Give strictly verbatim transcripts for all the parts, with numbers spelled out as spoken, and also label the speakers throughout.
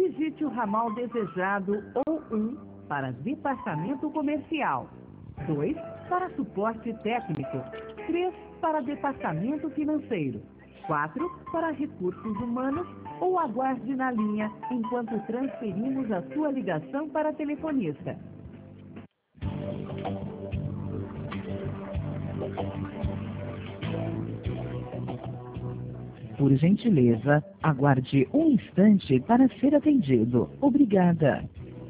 Speaker 1: digite o ramal desejado ou um para departamento comercial, dois para suporte técnico, três para departamento financeiro, quatro para recursos humanos ou aguarde na linha enquanto transferimos a sua ligação para a telefonista. Por gentileza, aguarde um instante para ser atendido. Obrigada.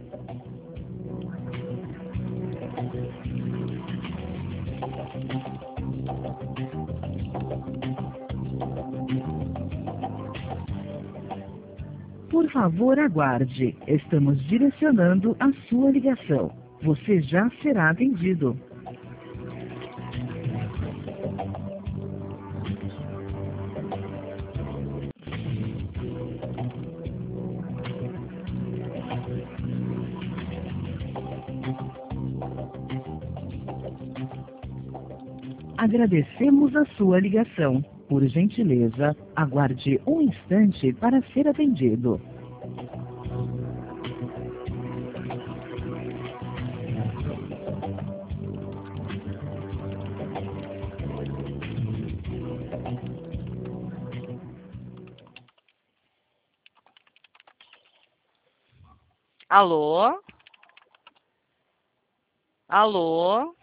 Speaker 1: Por favor, aguarde. Estamos direcionando a sua ligação. Você já será atendido. Agradecemos a sua ligação. Por gentileza, aguarde um instante para ser atendido.
Speaker 2: Alô? Alô?